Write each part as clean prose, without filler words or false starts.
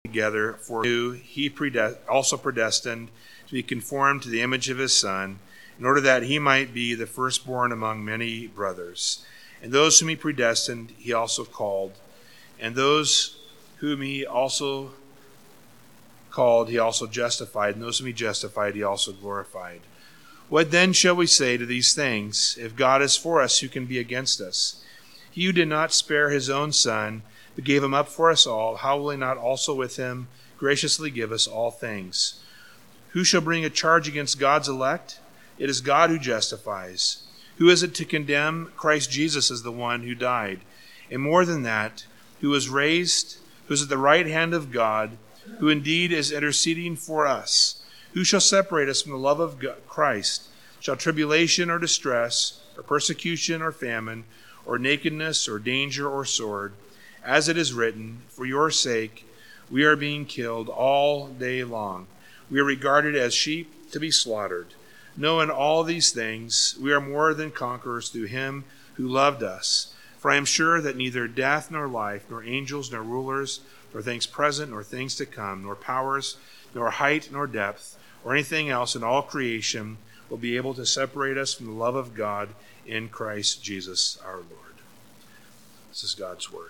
together, for who he also predestined to be conformed to the image of his Son, in order that he might be the firstborn among many brothers. And those whom he predestined, he also called. And those whom he also called, he also justified. And those whom he justified, he also glorified. What then shall we say to these things? If God is for us, who can be against us? He who did not spare his own Son, but gave him up for us all, how will he not also with him graciously give us all things? Who shall bring a charge against God's elect? It is God who justifies. Who is it to condemn? Christ Jesus is the one who died. And more than that, who was raised, who is at the right hand of God, who indeed is interceding for us. Who shall separate us from the love of Christ? Shall tribulation or distress, or persecution or famine, or nakedness or danger or sword? As it is written, for your sake we are being killed all day long. We are regarded as sheep to be slaughtered. No, in all these things we are more than conquerors through him who loved us. For I am sure that neither death nor life, nor angels nor rulers, nor things present nor things to come, nor powers, nor height nor depth, or anything else in all creation will be able to separate us from the love of God in Christ Jesus our Lord. This is God's word.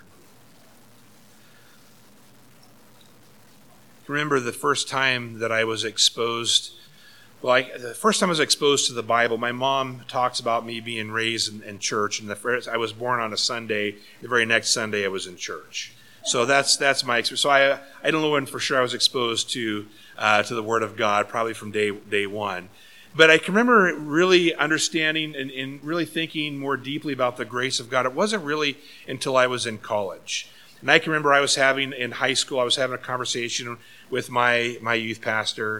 Remember the first time that I was exposed, the first time I was exposed to the Bible, my mom talks about me being raised in church, and I was born on a Sunday. The very next Sunday I was in church. So that's my experience. So I don't know when for sure I was exposed to the Word of God, probably from day one. But I can remember really understanding and really thinking more deeply about the grace of God. It wasn't really until I was in college. And I can remember in high school, I was having a conversation with my youth pastor,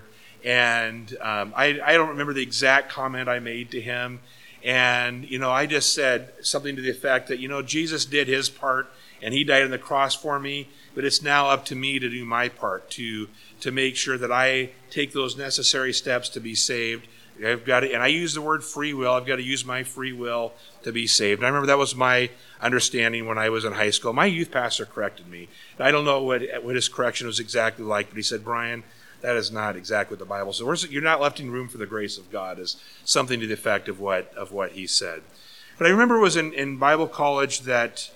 and I don't remember the exact comment I made to him. And, I just said something to the effect that, Jesus did his part, and he died on the cross for me, but it's now up to me to do my part, to make sure that I take those necessary steps to be saved. And I use the word free will. I've got to use my free will to be saved. And I remember that was my understanding when I was in high school. My youth pastor corrected me. I don't know what his correction was exactly like, but he said, Brian, that is not exactly what the Bible says. You're not left in room for the grace of God, is something to the effect of what he said. But I remember it was in Bible college that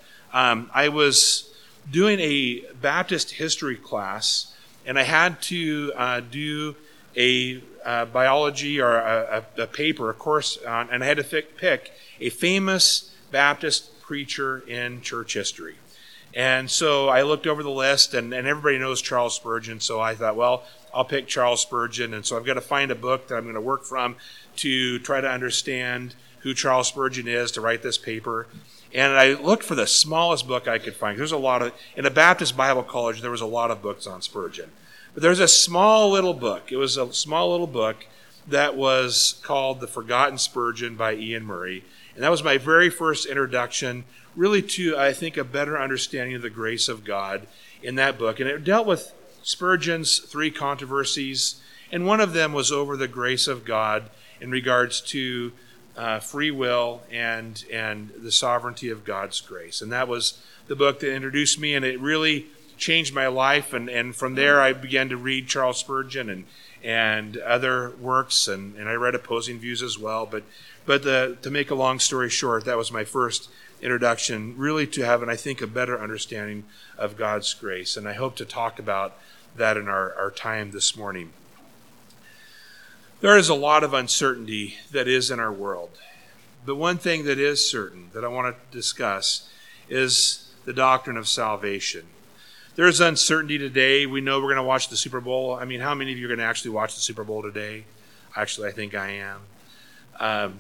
I was doing a Baptist history class, and I had to do a biology or a paper, a course on, and I had to pick a famous Baptist preacher in church history. And so I looked over the list, and everybody knows Charles Spurgeon, so I thought, well, I'll pick Charles Spurgeon, and so I've got to find a book that I'm going to work from to try to understand who Charles Spurgeon is to write this paper. And I looked for the smallest book I could find. There's a lot of, in a Baptist Bible college, there was a lot of books on Spurgeon. But there's a small little book. It was a small little book that was called The Forgotten Spurgeon by Ian Murray. And that was my very first introduction, really to, I think, a better understanding of the grace of God in that book. And it dealt with Spurgeon's three controversies. And one of them was over the grace of God in regards to free will and the sovereignty of God's grace. And that was the book that introduced me, and it really changed my life. And from there, I began to read Charles Spurgeon and other works, and I read opposing views as well. But to make a long story short, that was my first introduction, really to have, and I think, a better understanding of God's grace. And I hope to talk about that in our time this morning. There is a lot of uncertainty that is in our world. But one thing that is certain that I want to discuss is the doctrine of salvation. There is uncertainty today. We know we're going to watch the Super Bowl. I mean, how many of you are going to actually watch the Super Bowl today? Actually, I think I am.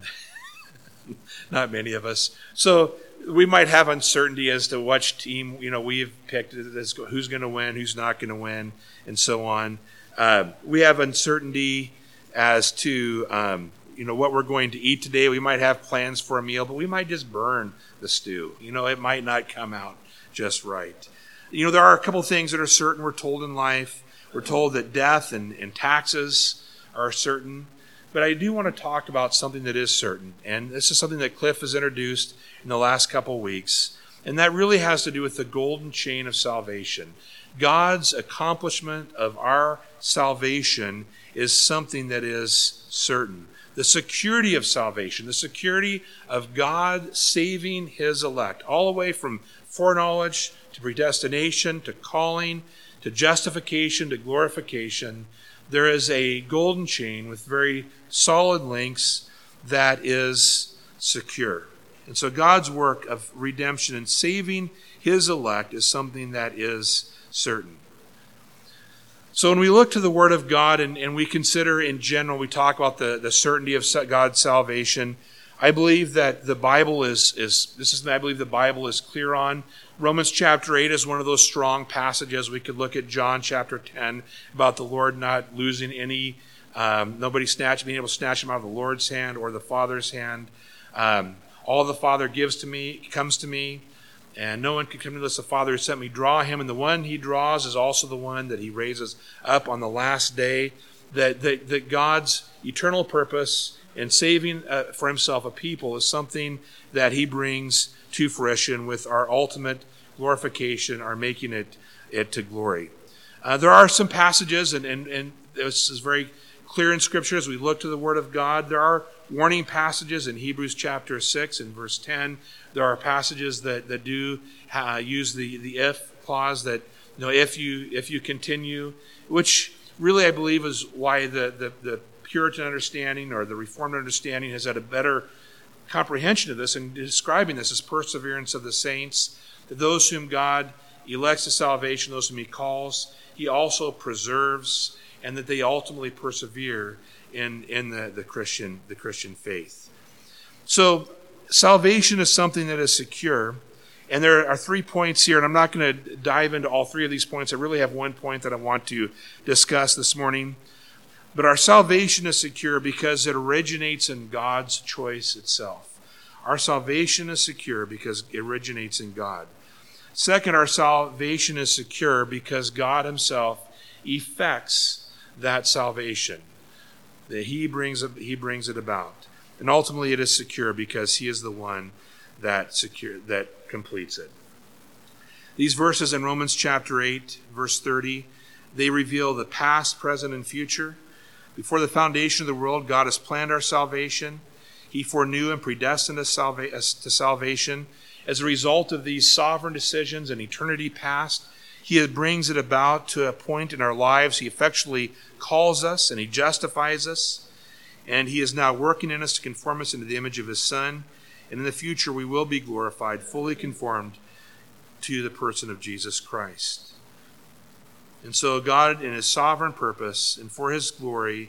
Not many of us. So we might have uncertainty as to which team, we've picked, who's going to win, who's not going to win, and so on. We have uncertainty as to what we're going to eat today. We might have plans for a meal, but we might just burn the stew. It might not come out just right. There are a couple things that are certain. We're told in life. We're told that death and taxes are certain. But I do want to talk about something that is certain. And this is something that Cliff has introduced in the last couple weeks. And that really has to do with the golden chain of salvation. God's accomplishment of our salvation is something that is certain. The security of salvation, the security of God saving his elect, all the way from foreknowledge to predestination to calling to justification to glorification. There is a golden chain with very solid links that is secure. And so God's work of redemption and saving his elect is something that is certain. So when we look to the Word of God and we consider in general, we talk about the certainty of God's salvation, I believe that the Bible I believe the Bible is clear on. Romans chapter 8 is one of those strong passages. We could look at John chapter 10 about the Lord not losing any, nobody being able to snatch him out of the Lord's hand or the Father's hand. All the Father gives to me comes to me, and no one can come unless the Father who sent me draw him. And the one he draws is also the one that he raises up on the last day. That God's eternal purpose in saving for himself a people is something that he brings to fruition with our ultimate glorification, our making it to glory. There are some passages, and this is very clear in Scripture as we look to the Word of God. There are warning passages in Hebrews chapter 6 and verse 10. There are passages that do use the if clause, that if you continue, which really I believe is why the Puritan understanding or the Reformed understanding has had a better comprehension of this and describing this as perseverance of the saints, that those whom God elects to salvation, those whom he calls, he also preserves, and that they ultimately persevere in the Christian faith. So salvation is something that is secure. And there are 3 points here, and I'm not going to dive into all 3 of these points. I really have one point that I want to discuss this morning. But our salvation is secure because it originates in God's choice itself. Our salvation is secure because it originates in God. Second, our salvation is secure because God himself effects that salvation. That he brings it about. And ultimately it is secure because he is the one that completes it. These verses in Romans chapter 8, verse 30, they reveal the past, present, and future. Before the foundation of the world, God has planned our salvation. He foreknew and predestined us to salvation. As a result of these sovereign decisions in eternity past, he brings it about to a point in our lives. He effectually calls us and he justifies us. And he is now working in us to conform us into the image of his Son. And in the future we will be glorified, fully conformed to the person of Jesus Christ. And so God, in his sovereign purpose and for his glory,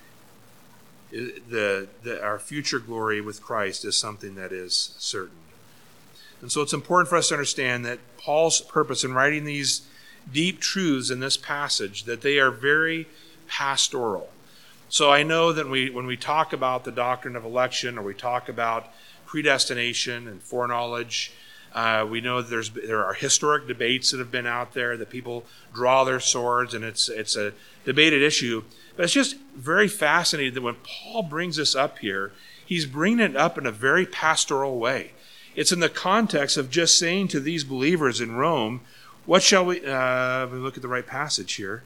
our future glory with Christ is something that is certain. And so it's important for us to understand that Paul's purpose in writing these deep truths in this passage, that they are very pastoral. So I know that when we talk about the doctrine of election, or we talk about predestination and foreknowledge, we know that there are historic debates that have been out there, that people draw their swords, and it's a debated issue. But it's just very fascinating that when Paul brings this up here, he's bringing it up in a very pastoral way. It's in the context of just saying to these believers in Rome, what shall we look at the right passage here.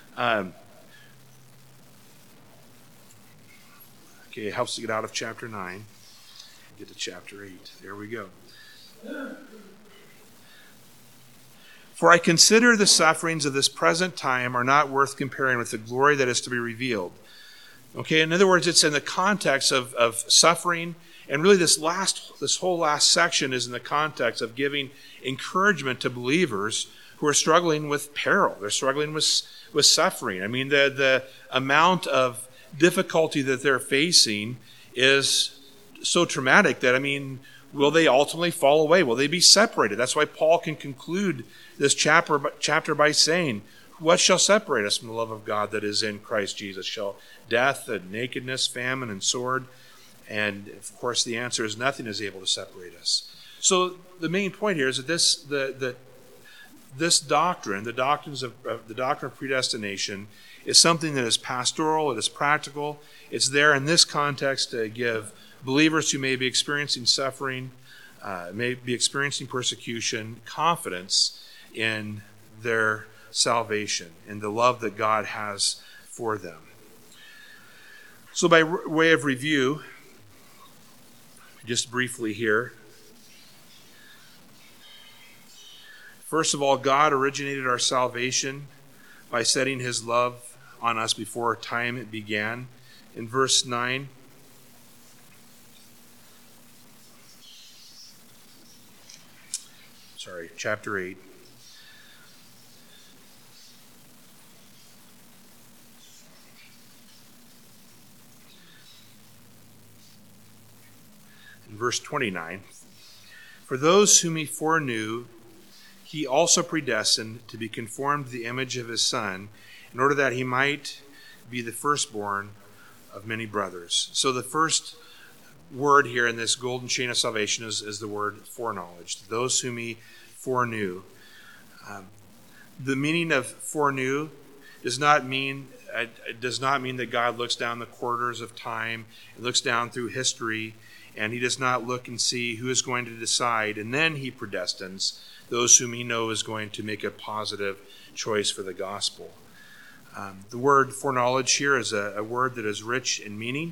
Okay, it helps to get out of chapter 9. Get to chapter 8. There we go. For I consider the sufferings of this present time are not worth comparing with the glory that is to be revealed. Okay, in other words, it's in the context of suffering, and really this whole last section is in the context of giving encouragement to believers who are struggling with peril. They're struggling with suffering. I mean, the amount of difficulty that they're facing is so traumatic that, will they ultimately fall away? Will they be separated? That's why Paul can conclude this chapter by saying, what shall separate us from the love of God that is in Christ Jesus? Shall death and nakedness, famine and sword? And of course the answer is nothing is able to separate us. So the main point here is that this doctrine, the doctrine of predestination, is something that is pastoral, it is practical. It's there in this context to give believers who may be experiencing suffering may be experiencing persecution, confidence in their salvation and the love that God has for them. So by way of review, just briefly here, first of all, God originated our salvation by setting his love on us before time began. In verse 9, chapter 8. In verse 29, for those whom he foreknew, he also predestined to be conformed to the image of his Son, in order that he might be the firstborn of many brothers. So the first word here in this golden chain of salvation is the word foreknowledge. Those whom he foreknew. The meaning of foreknew does not mean that God looks down the corridors of time and looks down through history, and he does not look and see who is going to decide, and then he predestines those whom he knows is going to make a positive choice for the gospel. The word foreknowledge here is a word that is rich in meaning.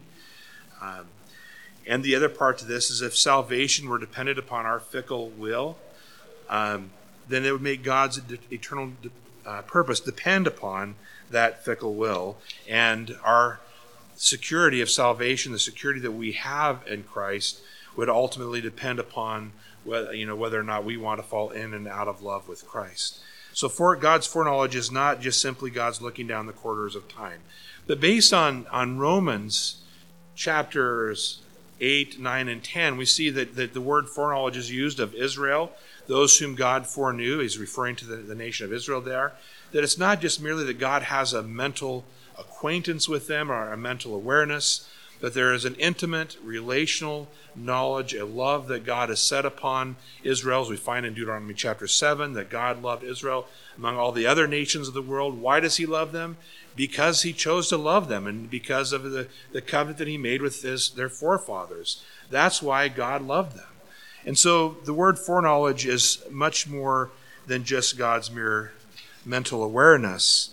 And the other part to this is if salvation were dependent upon our fickle will, then it would make God's eternal purpose depend upon that fickle will. And our security of salvation, the security that we have in Christ, would ultimately depend upon whether or not we want to fall in and out of love with Christ. So God's foreknowledge is not just simply God's looking down the corridors of time. But based on Romans chapters 8, 9, and 10, we see that the word foreknowledge is used of Israel, those whom God foreknew. He's referring to the nation of Israel there. That it's not just merely that God has a mental acquaintance with them or a mental awareness, but there is an intimate relational knowledge, a love that God has set upon Israel, as we find in Deuteronomy chapter 7, that God loved Israel among all the other nations of the world. Why does he love them? Because he chose to love them and because of the covenant that he made with their forefathers. That's why God loved them. And so the word foreknowledge is much more than just God's mere mental awareness.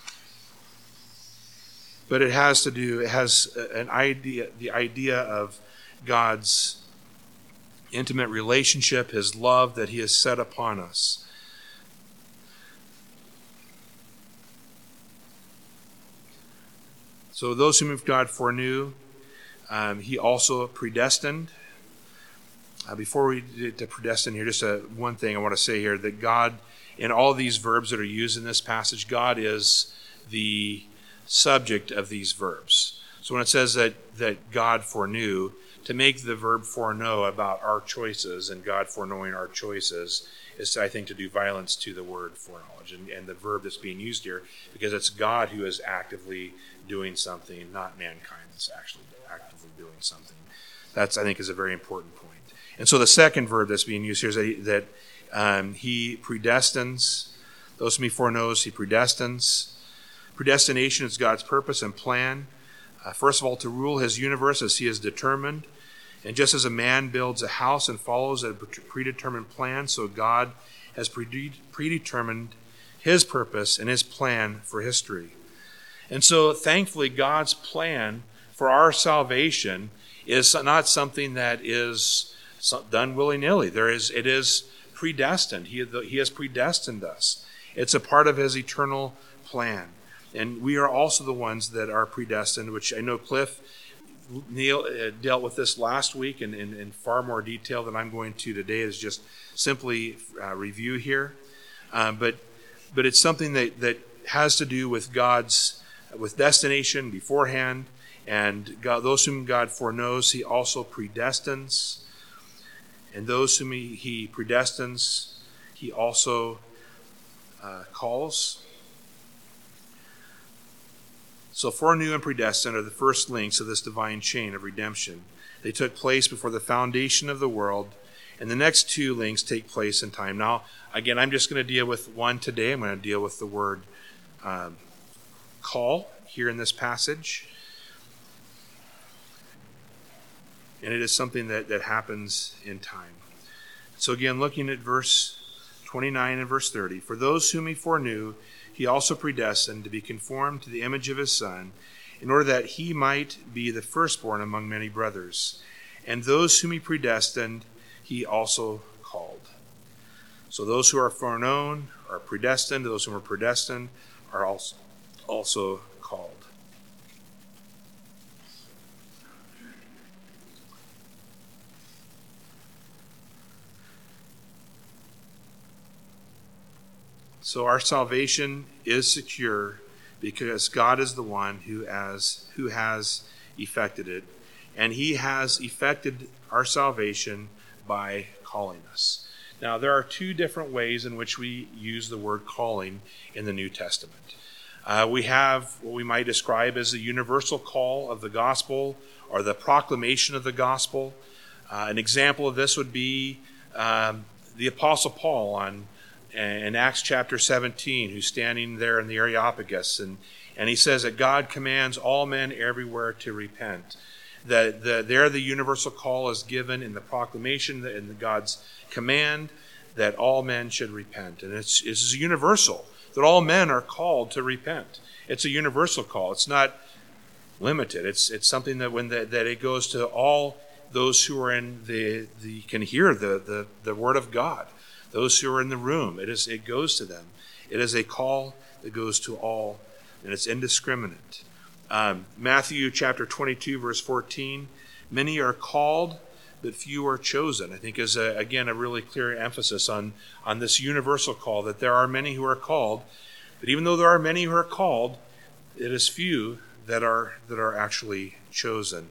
But it has an idea, the idea of God's intimate relationship, his love that he has set upon us. So those whom God foreknew, he also predestined. Before we get to predestine here, just one thing I want to say here, that God, in all these verbs that are used in this passage, God is the subject of these verbs. So when it says that God foreknew, to make the verb foreknow about our choices and God foreknowing our choices is, I think, to do violence to the word foreknowledge and the verb that's being used here, because it's God who is actively doing something, not mankind that's actually actively doing something. That's, I think, is a very important point. And so the second verb that's being used here is that he predestines. Those whom he foreknows, he predestines. Predestination is God's purpose and plan. First of all, to rule his universe as he has determined. And just as a man builds a house and follows a predetermined plan, so God has predetermined his purpose and his plan for history. And so, thankfully, God's plan for our salvation is not something that is done willy-nilly. It is predestined. He has predestined us. It's a part of his eternal plan. And we are also the ones that are predestined, which I know Cliff Neal dealt with this last week in far more detail than I'm going to today. Is just simply review here. But it's something that has to do with with destination beforehand. And God, those whom God foreknows, he also predestines. And those whom he predestines, he also calls. So foreknew and predestined are the first links of this divine chain of redemption. They took place before the foundation of the world, and the next two links take place in time. Now, again, I'm just going to deal with one today. I'm going to deal with the word call here in this passage. And it is something that happens in time. So again, looking at verse 29 and verse 30, for those whom he foreknew, he also predestined to be conformed to the image of his Son, in order that he might be the firstborn among many brothers. And those whom he predestined, he also called. So those who are foreknown are predestined. Those who are predestined are also called. So our salvation is secure because God is the one who has effected it, and he has effected our salvation by calling us. Now, there are two different ways in which we use the word calling in the New Testament. We have what we might describe as the universal call of the gospel or the proclamation of the gospel. An example of this would be the Apostle Paul in Acts chapter 17, who's standing there in the Areopagus, and he says that God commands all men everywhere to repent. There the universal call is given in the proclamation in God's command that all men should repent. And it's universal, that all men are called to repent. It's a universal call. It's not limited. It's something that that it goes to all those who are in can hear the word of God. Those who are in the room, it goes to them. It is a call that goes to all, and it's indiscriminate. Matthew chapter 22, verse 14, many are called, but few are chosen. I think is, again, a really clear emphasis on this universal call, that there are many who are called, but even though there are many who are called, it is few that are actually chosen.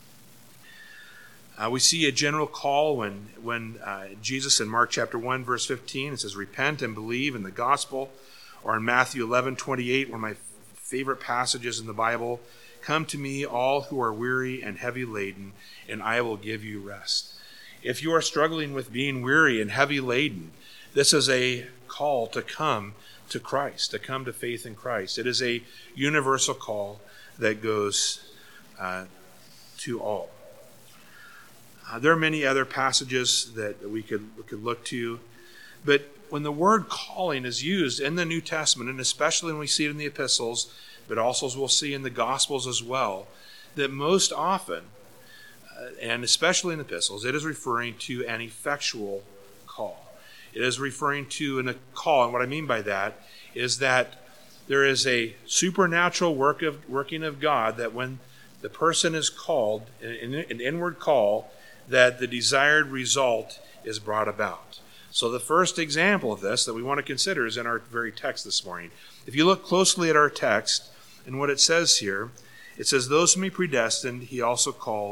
We see a general call when Jesus in Mark chapter 1, verse 15, it says, repent and believe in the gospel. Or in Matthew 11:28, one of my favorite passages in the Bible, come to me all who are weary and heavy laden, and I will give you rest. If you are struggling with being weary and heavy laden, this is a call to come to Christ, to come to faith in Christ. It is a universal call that goes to all. There are many other passages that we could look to, but when the word calling is used in the New Testament, and especially when we see it in the epistles, but also as we'll see in the Gospels as well, that most often, and especially in the epistles, it is referring to an effectual call. It is referring to a call, and what I mean by that is that there is a supernatural working of God, that when the person is called, an inward call, that the desired result is brought about. So the first example of this that we want to consider is in our very text this morning. If you look closely at our text and what it says here, it says, those whom he predestined, he also called.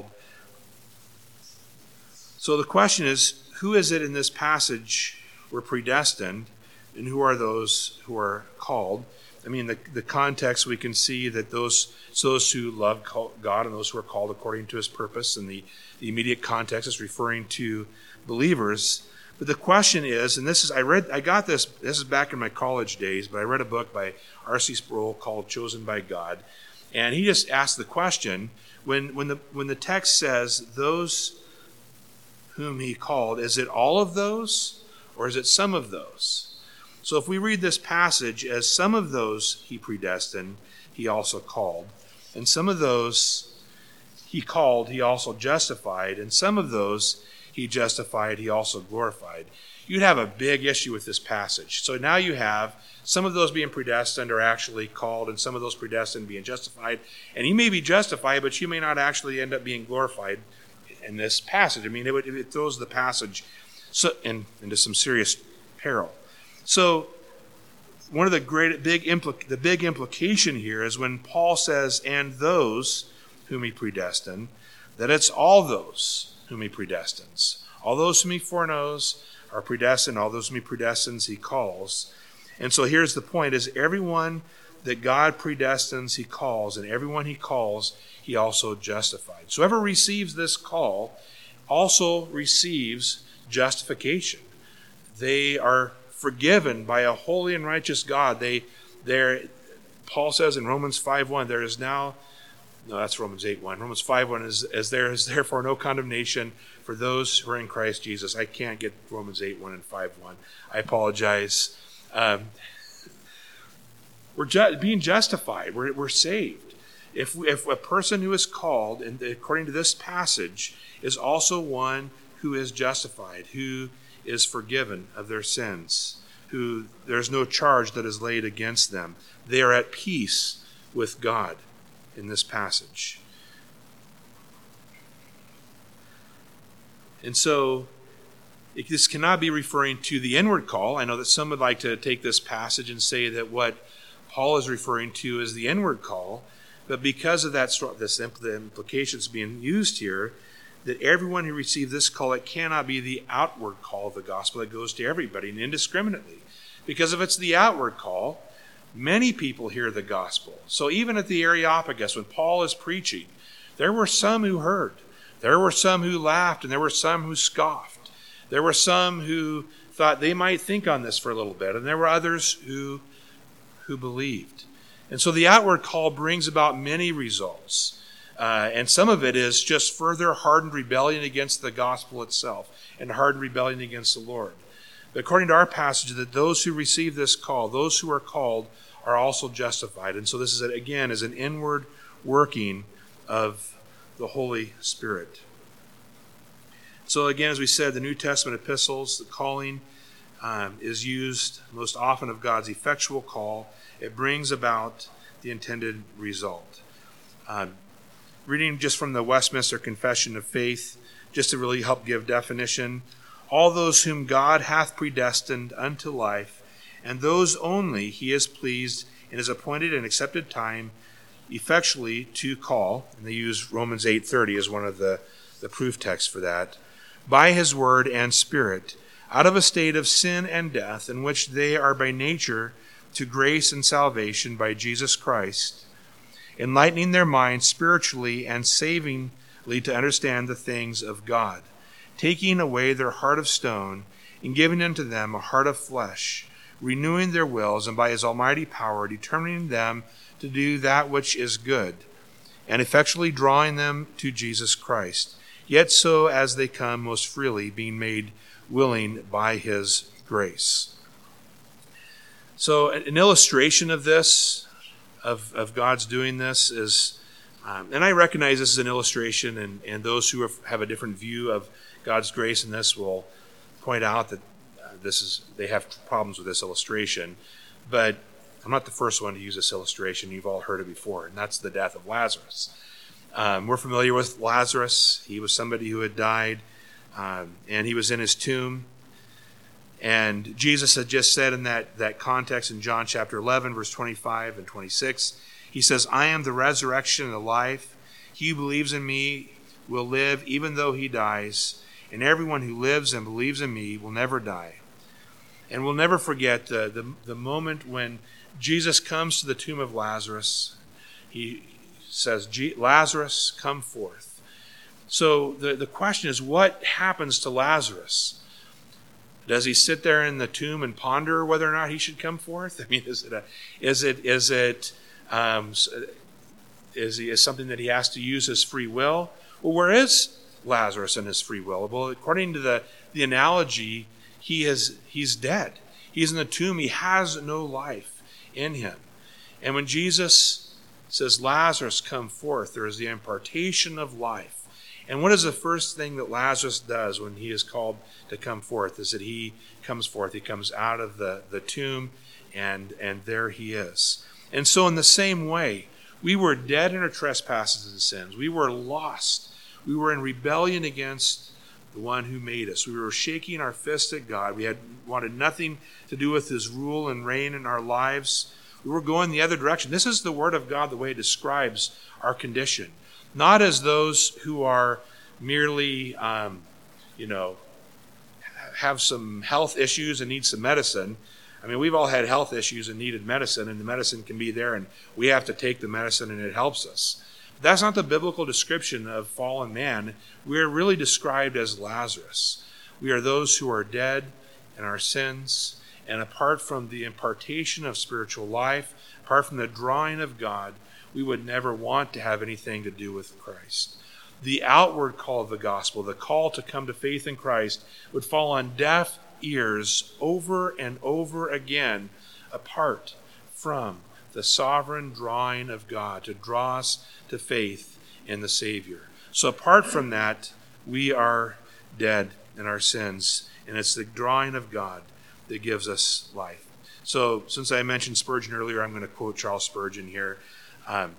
So the question is, who is it in this passage were predestined, and who are those who are called? I mean, the context, we can see that those who love God and those who are called according to his purpose, and the immediate context is referring to believers. But the question is, and this is back in my college days, but I read a book by R.C. Sproul called Chosen by God, and he just asked the question, when the text says those whom he called, is it all of those, or is it some of those? So if we read this passage as some of those he predestined, he also called, and some of those he called, he also justified, and some of those he justified, he also glorified, you'd have a big issue with this passage. So now you have some of those being predestined are actually called, and some of those predestined being justified. And you may be justified, but you may not actually end up being glorified in this passage. I mean, it throws the passage into some serious peril. So one of the big implication here is when Paul says, and those whom he predestined, that it's all those whom he predestines. All those whom he foreknows are predestined. All those whom he predestines, he calls. And so here's the point, is everyone that God predestines, he calls, and everyone he calls, he also justified. So whoever receives this call also receives justification. They are forgiven by a holy and righteous God. Paul says in Romans 5:1, No, that's Romans 8:1. Romans 5:1 is there is therefore no condemnation for those who are in Christ Jesus. I can't get Romans 8:1 and 5:1. I apologize. We're being justified. We're saved. If a person who is called, and according to this passage, is also one who is justified, who is forgiven of their sins, who there's no charge that is laid against them, they are at peace with God in this passage. And so this cannot be referring to the inward call. I know that some would like to take this passage and say that what Paul is referring to is the inward call, but because of the implications being used here, that everyone who received this call, it cannot be the outward call of the gospel that goes to everybody and indiscriminately. Because if it's the outward call, many people hear the gospel. So even at the Areopagus, when Paul is preaching, there were some who heard. There were some who laughed, and there were some who scoffed. There were some who thought they might think on this for a little bit, and there were others who believed. And so the outward call brings about many results. And some of it is just further hardened rebellion against the gospel itself and hardened rebellion against the Lord. But according to our passage, that those who receive this call, those who are called, are also justified. And so this is, again, is an inward working of the Holy Spirit. So again, as we said, the New Testament epistles, the calling is used most often of God's effectual call. It brings about the intended result. Reading just from the Westminster Confession of Faith, just to really help give definition, all those whom God hath predestined unto life, and those only he is pleased in his appointed and accepted time effectually to call, and they use Romans 8:30 as one of the proof texts for that, by his word and spirit, out of a state of sin and death, in which they are by nature to grace and salvation by Jesus Christ, enlightening their minds spiritually and savingly to understand the things of God, taking away their heart of stone and giving unto them a heart of flesh, renewing their wills, and by his almighty power determining them to do that which is good, and effectually drawing them to Jesus Christ, yet so as they come most freely, being made willing by his grace. So an illustration of this, of God's doing this is, and I recognize this is an illustration, and those who have a different view of God's grace in this will point out that they have problems with this illustration. But I'm not the first one to use this illustration. You've all heard it before, and that's the death of Lazarus. We're familiar with Lazarus. He was somebody who had died, and he was in his tomb. And Jesus had just said in that context in John chapter 11, verse 25 and 26, he says, I am the resurrection and the life. He who believes in me will live even though he dies, and everyone who lives and believes in me will never die. And we'll never forget the moment when Jesus comes to the tomb of Lazarus. He says, Lazarus, come forth. So the question is, what happens to Lazarus? Does he sit there in the tomb and ponder whether or not he should come forth? I mean, is it something that he has to use his free will? Well, where is Lazarus in his free will? Well, according to the analogy, he's dead. He's in the tomb. He has no life in him. And when Jesus says, Lazarus, come forth, there is the impartation of life. And what is the first thing that Lazarus does when he is called to come forth? Is that he comes forth. He comes out of the tomb, and there he is. And so in the same way, we were dead in our trespasses and sins. We were lost. We were in rebellion against the one who made us. We were shaking our fist at God. We had wanted nothing to do with his rule and reign in our lives. We were going the other direction. This is the word of God, the way it describes our condition. Not as those who are merely, have some health issues and need some medicine. I mean, we've all had health issues and needed medicine, and the medicine can be there, and we have to take the medicine, and it helps us. But that's not the biblical description of fallen man. We are really described as Lazarus. We are those who are dead in our sins, And apart from the impartation of spiritual life, apart from the drawing of God, we would never want to have anything to do with Christ. The outward call of the gospel, the call to come to faith in Christ, would fall on deaf ears over and over again, apart from the sovereign drawing of God to draw us to faith in the Savior. So apart from that, we are dead in our sins, and it's the drawing of God that gives us life. So since I mentioned Spurgeon earlier, I'm going to quote Charles Spurgeon here. And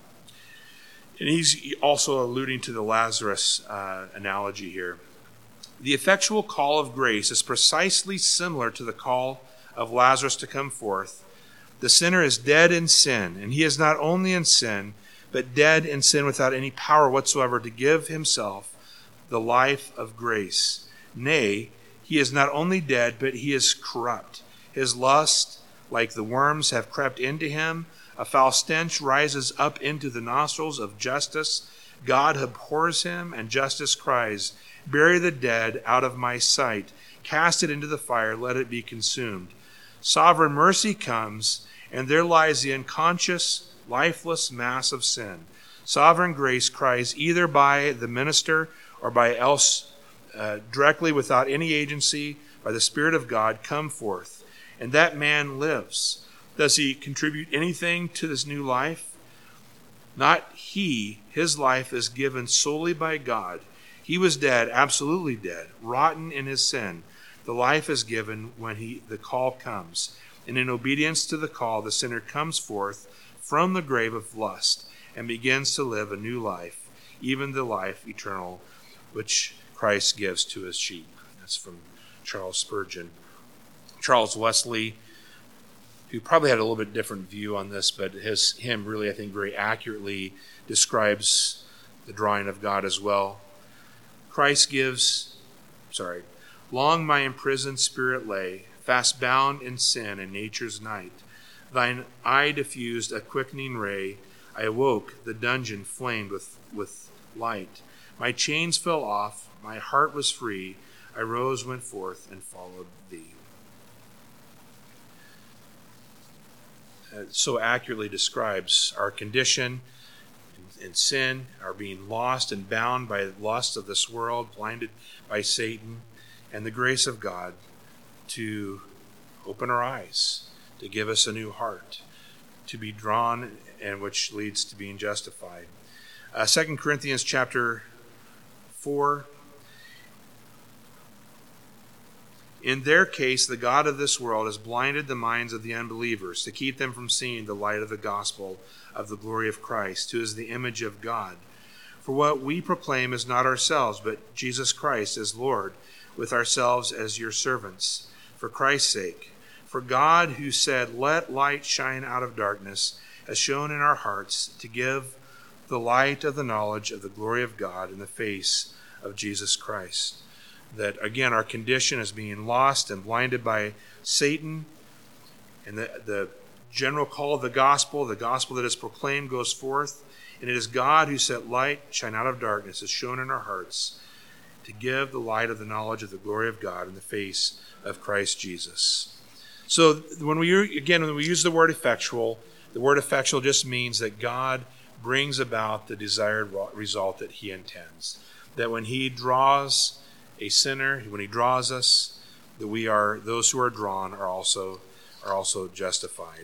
he's also alluding to the Lazarus analogy here. The effectual call of grace is precisely similar to the call of Lazarus to come forth. The sinner is dead in sin, and he is not only in sin, but dead in sin without any power whatsoever to give himself the life of grace. Nay, he is not only dead, but he is corrupt. His lust, like the worms, have crept into him. A foul stench rises up into the nostrils of justice. God abhors him, and justice cries, "Bury the dead out of my sight. Cast it into the fire, let it be consumed." Sovereign mercy comes, and there lies the unconscious, lifeless mass of sin. Sovereign grace cries either by the minister or by else directly without any agency by the Spirit of God, "Come forth." And that man lives. Does he contribute anything to this new life? Not he. His life is given solely by God. He was dead, absolutely dead, rotten in his sin. The life is given when the call comes. And in obedience to the call, the sinner comes forth from the grave of lust and begins to live a new life, even the life eternal, which Christ gives to his sheep. That's from Charles Spurgeon. Charles Wesley, who probably had a little bit different view on this, but his hymn really, I think, very accurately describes the drawing of God as well. Long my imprisoned spirit lay, fast bound in sin and nature's night. Thine eye diffused a quickening ray. I awoke, the dungeon flamed with light. My chains fell off, my heart was free. I rose, went forth, and followed thee. So accurately describes our condition in sin, our being lost and bound by the lust of this world, blinded by Satan, and the grace of God to open our eyes, to give us a new heart, to be drawn, and which leads to being justified. 2 Corinthians chapter 4. In their case, the God of this world has blinded the minds of the unbelievers to keep them from seeing the light of the gospel of the glory of Christ, who is the image of God. For what we proclaim is not ourselves, but Jesus Christ as Lord, with ourselves as your servants, for Christ's sake. For God, who said, "Let light shine out of darkness," has shone in our hearts to give the light of the knowledge of the glory of God in the face of Jesus Christ. That, again, our condition is being lost and blinded by Satan, and the general call of the gospel that is proclaimed, goes forth, and it is God who set light shine out of darkness, is shown in our hearts, to give the light of the knowledge of the glory of God in the face of Christ Jesus. So when we use the word effectual just means that God brings about the desired result that he intends. That when he draws a sinner, when he draws us, that we are, those who are drawn are also justified.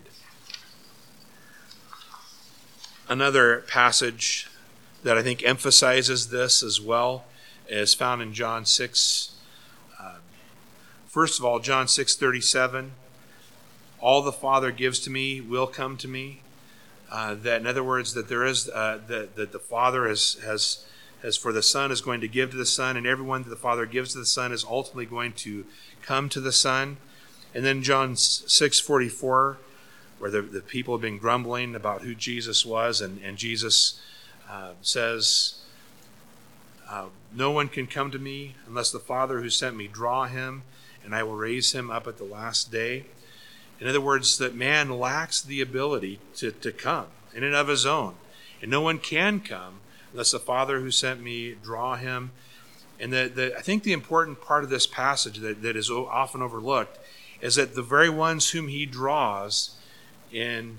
Another passage that I think emphasizes this as well is found in John 6. First of all, John 6:37. All the Father gives to me will come to me. That, in other words, that there is that the Father has for the Son is going to give to the Son, and everyone that the Father gives to the Son is ultimately going to come to the Son. And then John 6:44, where the people have been grumbling about who Jesus was, and Jesus says, "No one can come to me unless the Father who sent me draw him, and I will raise him up at the last day." In other words, that man lacks the ability to come in and of his own. And no one can come unless the Father who sent me draw him. And I think the important part of this passage that is often overlooked is that the very ones whom he draws in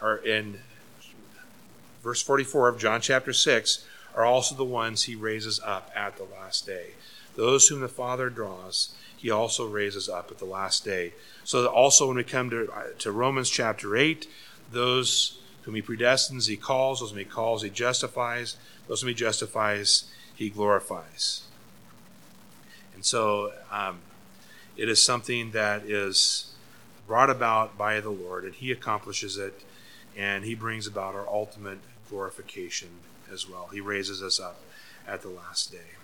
verse 44 of John chapter 6 are also the ones he raises up at the last day. Those whom the Father draws, he also raises up at the last day. So that also when we come to Romans chapter 8, those whom he predestines, he calls. Those whom he calls, he justifies. Those whom he justifies, he glorifies. And so it is something that is brought about by the Lord, and he accomplishes it, and he brings about our ultimate glorification as well. He raises us up at the last day.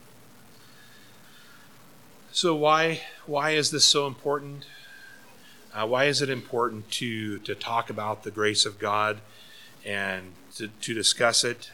So why is this so important? Why is it important to talk about the grace of God and to discuss it?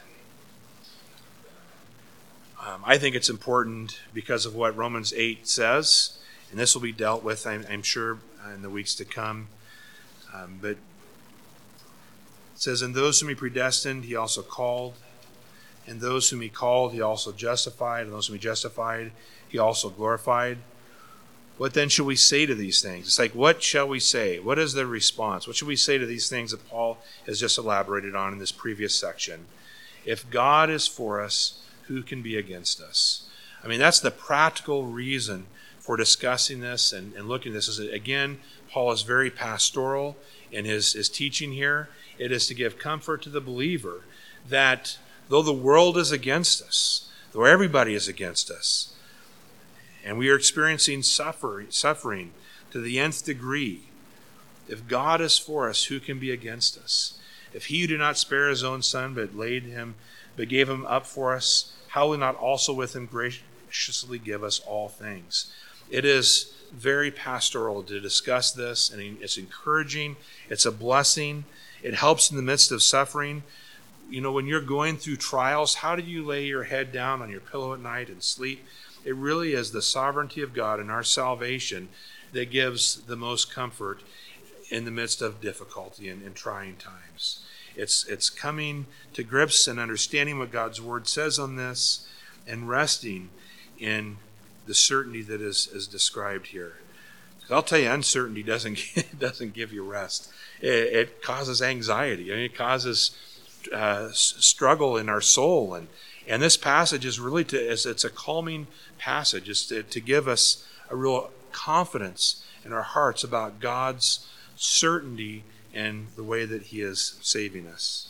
I think it's important because of what Romans 8 says, and this will be dealt with, I'm sure, in the weeks to come. But it says, "And those whom he predestined, he also called. And those whom he called, he also justified. And those whom he justified, he also glorified. What then shall we say to these things?" It's like, what shall we say? What is the response? What should we say to these things that Paul has just elaborated on in this previous section? If God is for us, who can be against us? I mean, that's the practical reason for discussing this and looking at this. Is that, again, Paul is very pastoral in his teaching here. It is to give comfort to the believer that though the world is against us, though everybody is against us, and we are experiencing suffering to the nth degree, if God is for us, who can be against us? If he who did not spare his own son, but gave him up for us, how will he not also with him graciously give us all things? It is very pastoral to discuss this, and it's encouraging. It's a blessing. It helps in the midst of suffering. You know, when you're going through trials, how do you lay your head down on your pillow at night and sleep? It really is the sovereignty of God and our salvation that gives the most comfort in the midst of difficulty and trying times. It's coming to grips and understanding what God's word says on this and resting in the certainty that is described here. I'll tell you, uncertainty doesn't give you rest. It causes anxiety. I mean, it causes struggle in our soul. And this passage is really it's a calming passage. It's to give us a real confidence in our hearts about God's certainty and the way that he is saving us.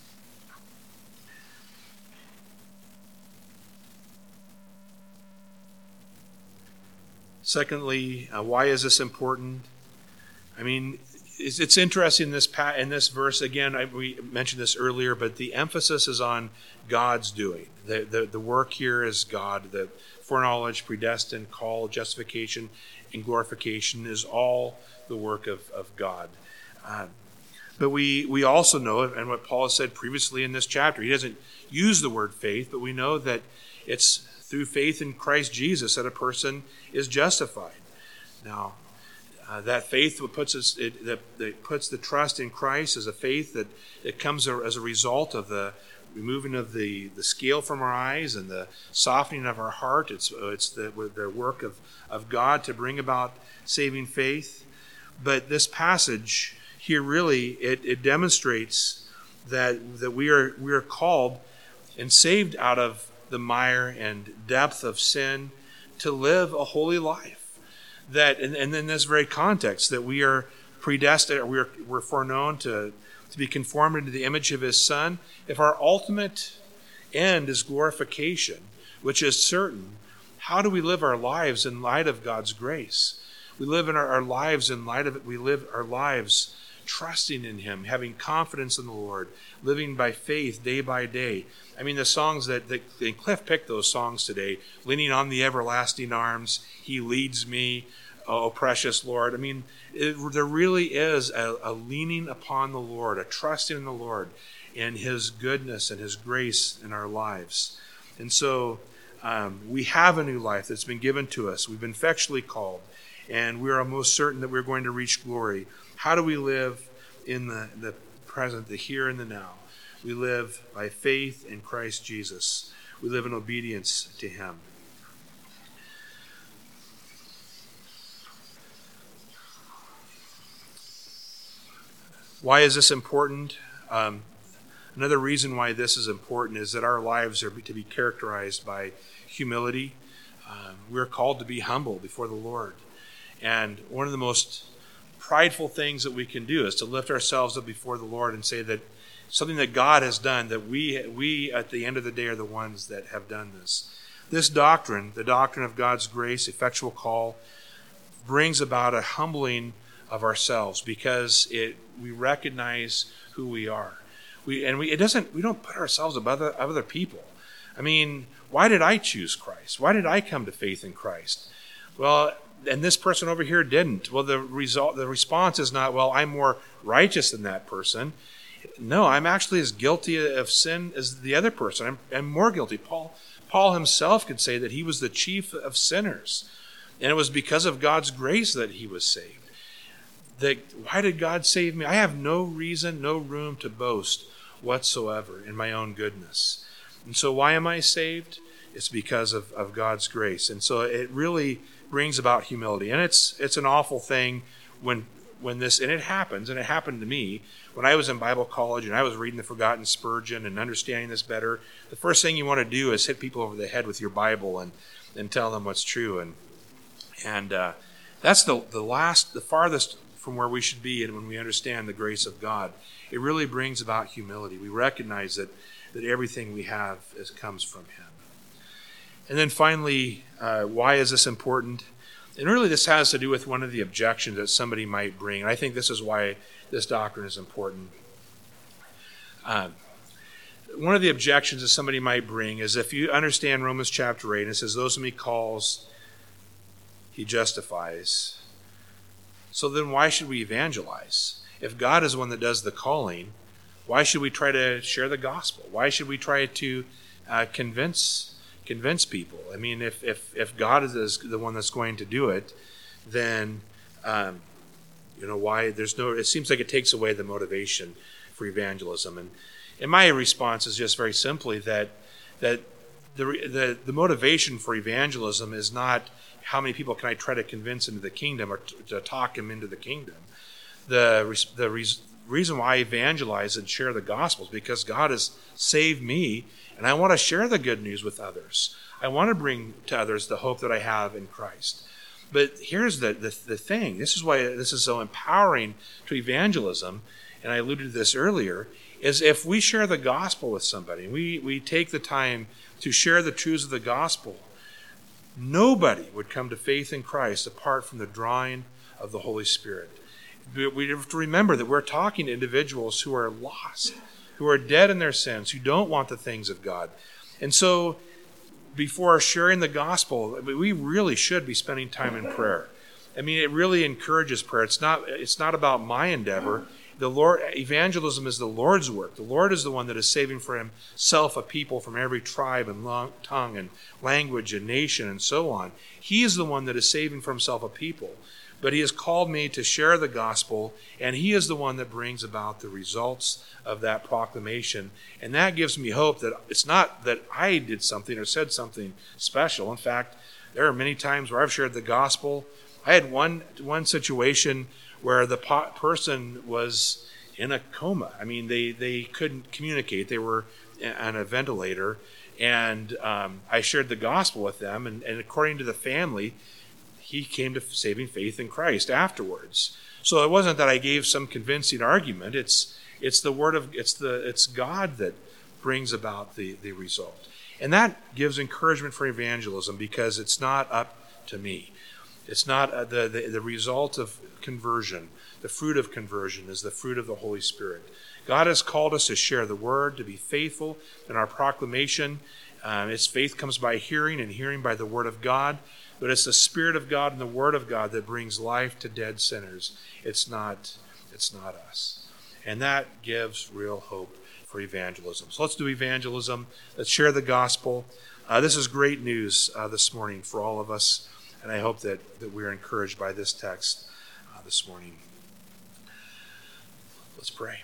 Secondly, why is this important? I mean, it's interesting in this verse, again, we mentioned this earlier, but the emphasis is on God's doing. The work here is God. The foreknowledge, predestined, call, justification, and glorification is all the work of God. But we also know, and what Paul has said previously in this chapter, he doesn't use the word faith, but we know that it's through faith in Christ Jesus that a person is justified. Now, that faith that puts the trust in Christ is a faith that comes as a result of the removing of the scale from our eyes and the softening of our heart. It's the work of God to bring about saving faith. But this passage here really it demonstrates that we are called and saved out of the mire and depth of sin to live a holy life. That and in this very context that we are predestined, we're foreknown to be conformed into the image of his Son. If our ultimate end is glorification, which is certain, how do we live our lives in light of God's grace? We live in our lives in light of it. We live our lives trusting in him, having confidence in the Lord, living by faith day by day. I mean, the songs that Cliff picked those songs today, leaning on the everlasting arms, he leads me, oh precious Lord. I mean, there really is a leaning upon the Lord, a trusting in the Lord and his goodness and his grace in our lives. And so we have a new life that's been given to us. We've been effectually called, and we are most certain that we're going to reach glory. How do we live in the present, the here and the now? We live by faith in Christ Jesus. We live in obedience to him. Why is this important? Another reason why this is important is that our lives are to be characterized by humility. We're called to be humble before the Lord. And one of the most prideful things that we can do is to lift ourselves up before the Lord and say that something that God has done, that we at the end of the day are the ones that have done this. This doctrine, the doctrine of God's grace, effectual call, brings about a humbling of ourselves because we recognize who we are. We don't put ourselves above other people. I mean, why did I choose Christ? Why did I come to faith in Christ? Well, and this person over here didn't. Well, the response is not, well, I'm more righteous than that person. No, I'm actually as guilty of sin as the other person. I'm more guilty. Paul himself could say that he was the chief of sinners. And it was because of God's grace that he was saved. Why did God save me? I have no reason, no room to boast whatsoever in my own goodness. And so why am I saved? It's because of God's grace. And so it really brings about humility. And it's an awful thing when this, and it happens, and it happened to me, when I was in Bible college and I was reading the Forgotten Spurgeon and understanding this better, the first thing you want to do is hit people over the head with your Bible and tell them what's true. And that's the farthest from where we should be, and when we understand the grace of God, it really brings about humility. We recognize that everything we have comes from Him. And then finally, why is this important? And really this has to do with one of the objections that somebody might bring. And I think this is why this doctrine is important. One of the objections that somebody might bring is if you understand Romans chapter 8, and it says, those whom He calls, He justifies. So then why should we evangelize? If God is the one that does the calling, why should we try to share the gospel? Why should we try to convince people? I mean, if God is the one that's going to do it, then why it seems like it takes away the motivation for evangelism. And my response is just very simply that the motivation for evangelism is not how many people can I try to convince into the kingdom or to talk them into the kingdom. The reason why I evangelize and share the gospel is because God has saved me, and I want to share the good news with others. I want to bring to others the hope that I have in Christ. But here's the thing. This is why this is so empowering to evangelism, and I alluded to this earlier, is if we share the gospel with somebody, we take the time to share the truths of the gospel, nobody would come to faith in Christ apart from the drawing of the Holy Spirit. We have to remember that we're talking to individuals who are lost, who are dead in their sins, who don't want the things of God. And so before sharing the gospel, we really should be spending time in prayer. I mean, it really encourages prayer. It's not about my endeavor. Evangelism is the Lord's work. The Lord is the one that is saving for Himself a people from every tribe and tongue and language and nation and so on. He is the one that is saving for Himself a people. But He has called me to share the gospel, and He is the one that brings about the results of that proclamation. And that gives me hope that it's not that I did something or said something special. In fact, there are many times where I've shared the gospel. I had one situation where the person was in a coma. I mean, they couldn't communicate. They were on a ventilator. And I shared the gospel with them. And according to the family, he came to saving faith in Christ afterwards. So it wasn't that I gave some convincing argument. It's God that brings about the result. And that gives encouragement for evangelism because it's not up to me. It's not the result of conversion. The fruit of conversion is the fruit of the Holy Spirit. God has called us to share the word, to be faithful in our proclamation. Its faith comes by hearing, and hearing by the word of God. But it's the Spirit of God and the Word of God that brings life to dead sinners. It's not us. And that gives real hope for evangelism. So let's do evangelism. Let's share the gospel. This is great news this morning for all of us. And I hope that we're encouraged by this text this morning. Let's pray.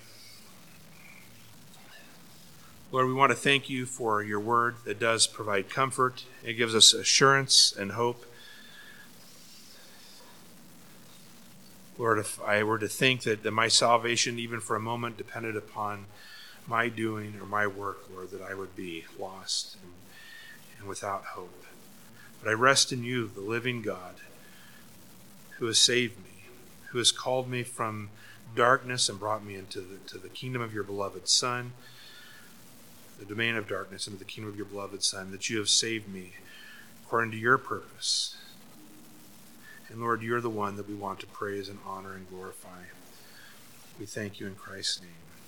Lord, we want to thank you for your word that does provide comfort. It gives us assurance and hope. Lord, if I were to think that my salvation, even for a moment, depended upon my doing or my work, Lord, that I would be lost and without hope. But I rest in you, the living God, who has saved me, who has called me from darkness and brought me into the kingdom of your beloved Son, the domain of darkness, into the kingdom of your beloved Son, that you have saved me according to your purpose. And Lord, you're the one that we want to praise and honor and glorify. We thank you in Christ's name.